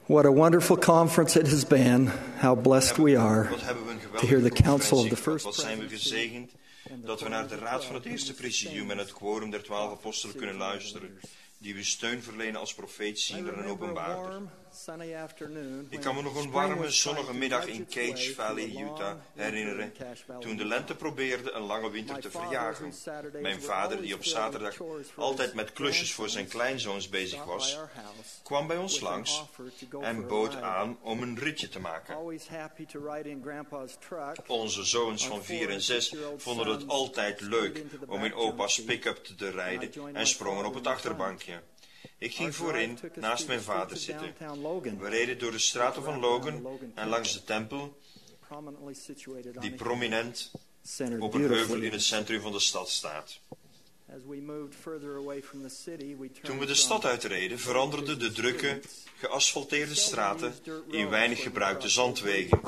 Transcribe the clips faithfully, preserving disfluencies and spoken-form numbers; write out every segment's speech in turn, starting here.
What a wonderful conference it has been. How blessed we are Wat hebben we een to hear the geweldige counsel of the conferentie. first Wat zijn we gezegend dat we naar de raad van het eerste presidium en het quorum der twaalf apostelen kunnen luisteren, die we steun verlenen als profeet, ziener en openbaarder. Ik kan me nog een warme, zonnige middag in Cage Valley, Utah herinneren, toen de lente probeerde een lange winter te verjagen. Mijn vader, die op zaterdag altijd met klusjes voor zijn kleinzoons bezig was, kwam bij ons langs en bood aan om een ritje te maken. Onze zoons van vier en zes vonden het altijd leuk om in opa's pick-up te rijden en sprongen op het achterbankje. Ik ging voorin, naast mijn vader zitten. We reden door de straten van Logan en langs de tempel, die prominent op een heuvel in het centrum van de stad staat. Toen we de stad uitreden, veranderden de drukke, geasfalteerde straten in weinig gebruikte zandwegen.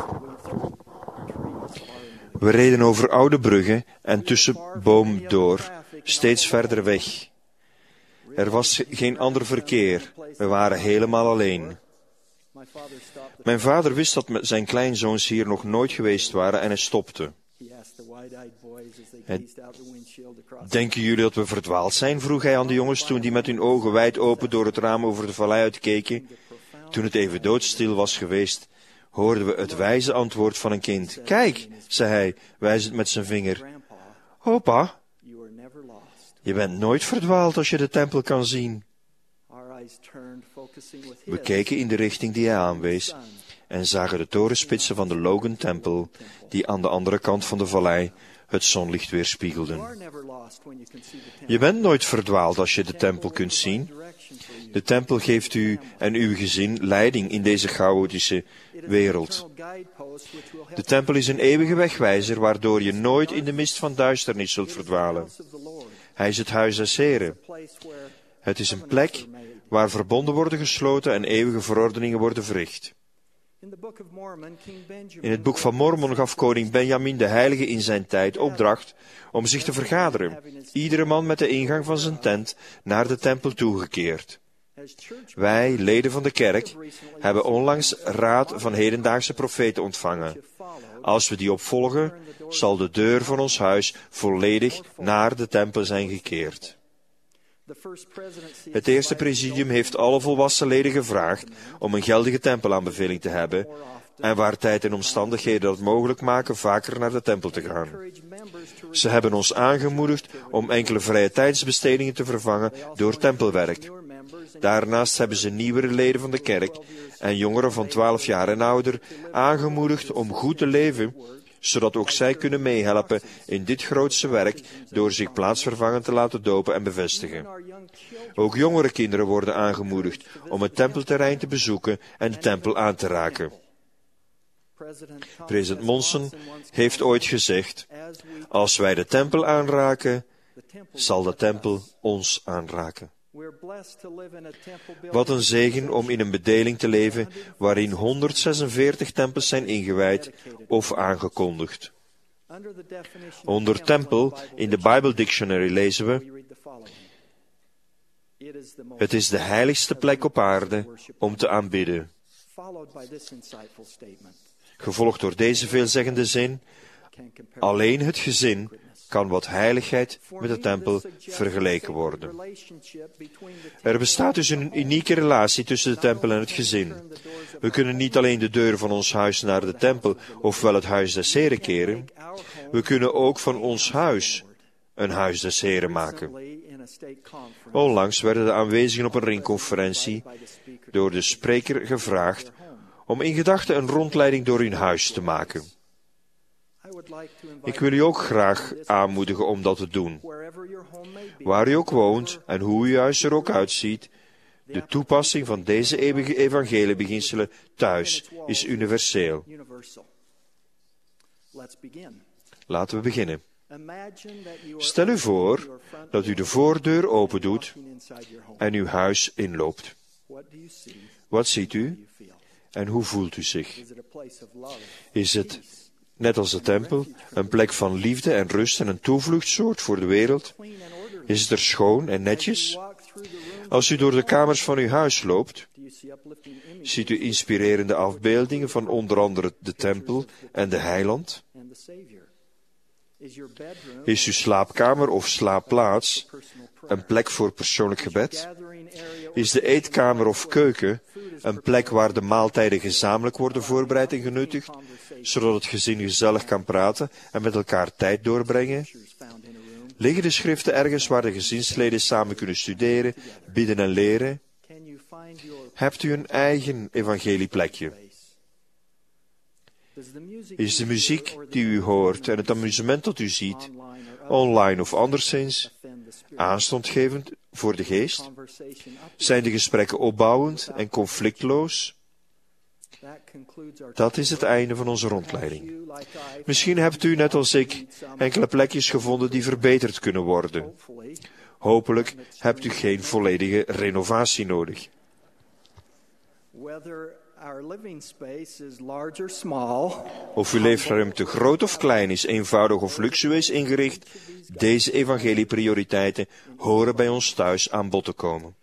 We reden over oude bruggen en tussen boom door, steeds verder weg. Er was geen ander verkeer. We waren helemaal alleen. Mijn vader wist dat zijn kleinzoons hier nog nooit geweest waren en hij stopte. Hij, denken jullie dat we verdwaald zijn? Vroeg hij aan de jongens toen die met hun ogen wijd open door het raam over de vallei uitkeken. Toen het even doodstil was geweest, hoorden we het wijze antwoord van een kind. Kijk, zei hij, wijzend met zijn vinger. Opa, je bent nooit verdwaald als je de tempel kan zien. We keken in de richting die hij aanwees en zagen de torenspitsen van de Logan-tempel, die aan de andere kant van de vallei het zonlicht weerspiegelden. Je bent nooit verdwaald als je de tempel kunt zien. De tempel geeft u en uw gezin leiding in deze chaotische wereld. De tempel is een eeuwige wegwijzer, waardoor je nooit in de mist van duisternis zult verdwalen. Hij is het huis des Heren. Het is een plek waar verbonden worden gesloten en eeuwige verordeningen worden verricht. In het boek van Mormon gaf koning Benjamin de heilige in zijn tijd opdracht om zich te vergaderen, iedere man met de ingang van zijn tent naar de tempel toegekeerd. Wij, leden van de kerk, hebben onlangs raad van hedendaagse profeten ontvangen. Als we die opvolgen, zal de deur van ons huis volledig naar de tempel zijn gekeerd. Het eerste presidium heeft alle volwassen leden gevraagd om een geldige tempelaanbeveling te hebben en waar tijd en omstandigheden dat mogelijk maken vaker naar de tempel te gaan. Ze hebben ons aangemoedigd om enkele vrije tijdsbestedingen te vervangen door tempelwerk. Daarnaast hebben ze nieuwere leden van de kerk en jongeren van twaalf jaar en ouder aangemoedigd om goed te leven, zodat ook zij kunnen meehelpen in dit grootste werk door zich plaatsvervangend te laten dopen en bevestigen. Ook jongere kinderen worden aangemoedigd om het tempelterrein te bezoeken en de tempel aan te raken. President Monson heeft ooit gezegd, als wij de tempel aanraken, zal de tempel ons aanraken. Wat een zegen om in een bedeling te leven waarin honderdzesenveertig tempels zijn ingewijd of aangekondigd. Onder tempel in de Bible Dictionary lezen we: het is de heiligste plek op aarde om te aanbidden. Gevolgd door deze veelzeggende zin: alleen het gezin kan wat heiligheid met de tempel vergeleken worden. Er bestaat dus een unieke relatie tussen de tempel en het gezin. We kunnen niet alleen de deur van ons huis naar de tempel, ofwel het huis des Heren keren, we kunnen ook van ons huis een huis des Heren maken. Onlangs werden de aanwezigen op een ringconferentie door de spreker gevraagd om in gedachten een rondleiding door hun huis te maken. Ik wil u ook graag aanmoedigen om dat te doen. Waar u ook woont en hoe uw huis er ook uitziet, de toepassing van deze eeuwige evangeliebeginselen thuis is universeel. Laten we beginnen. Stel u voor dat u de voordeur opendoet en uw huis inloopt. Wat ziet u en hoe voelt u zich? Is het, net als de tempel, een plek van liefde en rust en een toevluchtsoord voor de wereld? Is het er schoon en netjes? Als u door de kamers van uw huis loopt, Ziet u inspirerende afbeeldingen van onder andere de tempel en de heiland? Is uw slaapkamer of slaapplaats een plek voor persoonlijk gebed? Is de eetkamer of keuken een plek waar de maaltijden gezamenlijk worden voorbereid en genuttigd, zodat het gezin gezellig kan praten en met elkaar tijd doorbrengen? Liggen de schriften ergens waar de gezinsleden samen kunnen studeren, bidden en leren? Hebt u een eigen evangelieplekje? Is de muziek die u hoort en het amusement dat u ziet, online of anderszins, aanstootgevend voor de geest? Zijn de gesprekken opbouwend en conflictloos? Dat is het einde van onze rondleiding. Misschien hebt u, net als ik, enkele plekjes gevonden die verbeterd kunnen worden. Hopelijk hebt u geen volledige renovatie nodig. Of uw leefruimte groot of klein is, eenvoudig of luxueus ingericht, deze evangelieprioriteiten horen bij ons thuis aan bod te komen.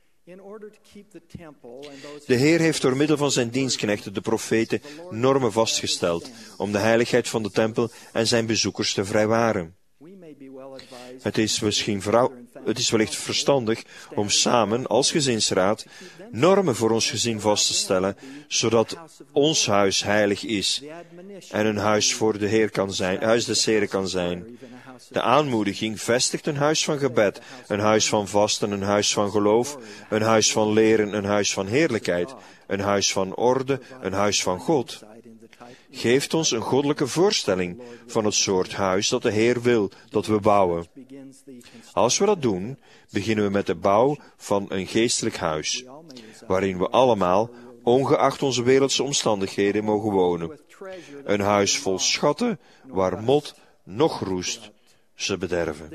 De Heer heeft door middel van zijn dienstknechten, de profeten, normen vastgesteld om de heiligheid van de tempel en zijn bezoekers te vrijwaren. Het is misschien vrouw, het is wellicht verstandig om samen als gezinsraad normen voor ons gezin vast te stellen, zodat ons huis heilig is en een huis voor de Heer kan zijn, huis des Heren kan zijn. De aanmoediging vestigt een huis van gebed, een huis van vasten, een huis van geloof, een huis van leren, een huis van heerlijkheid, een huis van orde, een huis van God. Geeft ons een goddelijke voorstelling van het soort huis dat de Heer wil dat we bouwen. Als we dat doen, beginnen we met de bouw van een geestelijk huis, waarin we allemaal, ongeacht onze wereldse omstandigheden, mogen wonen. Een huis vol schatten, waar mot noch roest ze bederven.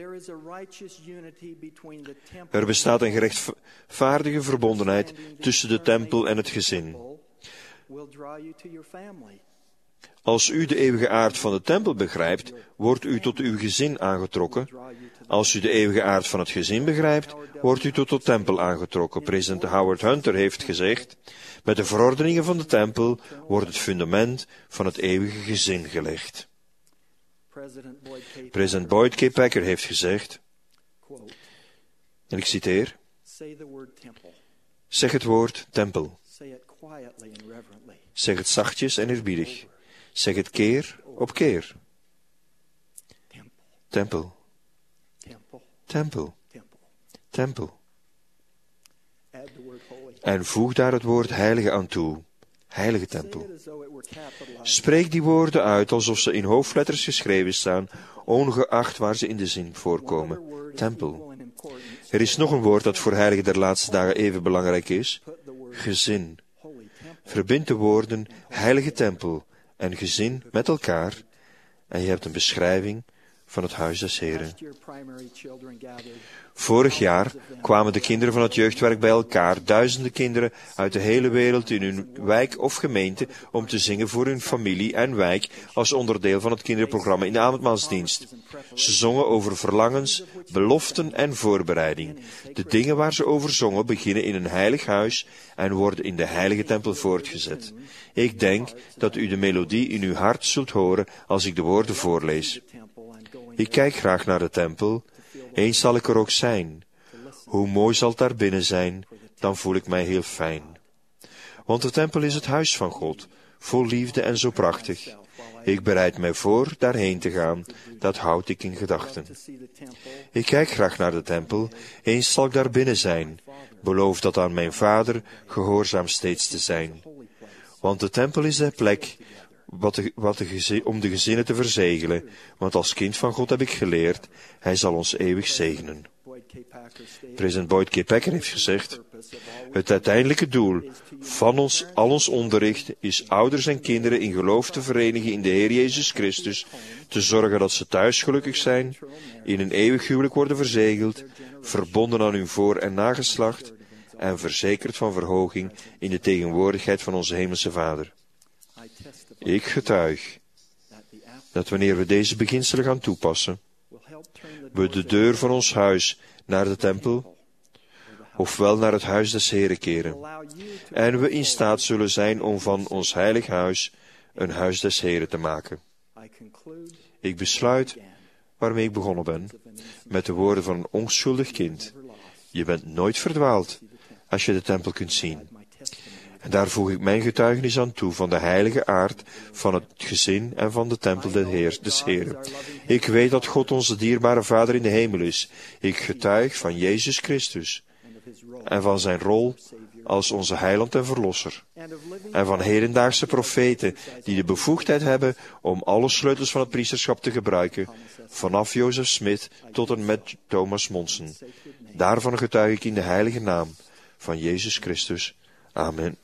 Er bestaat een gerechtvaardige verbondenheid tussen de tempel en het gezin. Als u de eeuwige aard van de tempel begrijpt, wordt u tot uw gezin aangetrokken. Als u de eeuwige aard van het gezin begrijpt, wordt u tot de tempel aangetrokken. President Howard Hunter heeft gezegd, met de verordeningen van de tempel wordt het fundament van het eeuwige gezin gelegd. President Boyd K. Packer heeft gezegd, en ik citeer, zeg het woord tempel. Zeg het zachtjes en eerbiedig. Zeg het keer op keer. Tempel. Tempel. Tempel. En voeg daar het woord heilige aan toe. Heilige tempel. Spreek die woorden uit alsof ze in hoofdletters geschreven staan, ongeacht waar ze in de zin voorkomen. Tempel. Er is nog een woord dat voor heiligen der laatste dagen even belangrijk is. Gezin. Verbind de woorden heilige tempel en gezin met elkaar en je hebt een beschrijving van het huis des Heren. Vorig jaar kwamen de kinderen van het jeugdwerk bij elkaar, duizenden kinderen uit de hele wereld in hun wijk of gemeente, om te zingen voor hun familie en wijk als onderdeel van het kinderprogramma in de avondmaalsdienst. Ze zongen over verlangens, beloften en voorbereiding. De dingen waar ze over zongen beginnen in een heilig huis en worden in de heilige tempel voortgezet. Ik denk dat u de melodie in uw hart zult horen als ik de woorden voorlees. Ik kijk graag naar de tempel. Eens zal ik er ook zijn. Hoe mooi zal het daar binnen zijn, dan voel ik mij heel fijn. Want de tempel is het huis van God, vol liefde en zo prachtig. Ik bereid mij voor daarheen te gaan, dat houd ik in gedachten. Ik kijk graag naar de tempel, eens zal ik daar binnen zijn. Beloof dat aan mijn Vader gehoorzaam steeds te zijn. Want de tempel is de plek Wat de, wat de gezin, om de gezinnen te verzegelen, want als kind van God heb ik geleerd, hij zal ons eeuwig zegenen. President Boyd K. Packer heeft gezegd, het uiteindelijke doel van ons, al ons onderricht is ouders en kinderen in geloof te verenigen in de Heer Jezus Christus, te zorgen dat ze thuis gelukkig zijn, in een eeuwig huwelijk worden verzegeld, verbonden aan hun voor- en nageslacht en verzekerd van verhoging in de tegenwoordigheid van onze Hemelse Vader. Ik getuig dat wanneer we deze beginselen gaan toepassen, we de deur van ons huis naar de tempel, ofwel naar het huis des Heren keren. En we in staat zullen zijn om van ons heilig huis een huis des Heren te maken. Ik besluit, waarmee ik begonnen ben, met de woorden van een onschuldig kind. Je bent nooit verdwaald, als je de tempel kunt zien. En daar voeg ik mijn getuigenis aan toe van de heilige aard van het gezin en van de tempel des, Heer, des Heren. Ik weet dat God onze dierbare Vader in de hemel is. Ik getuig van Jezus Christus en van zijn rol als onze heiland en verlosser. En van hedendaagse profeten die de bevoegdheid hebben om alle sleutels van het priesterschap te gebruiken, vanaf Jozef Smith tot en met Thomas Monson. Daarvan getuig ik in de heilige naam van Jezus Christus. Amen.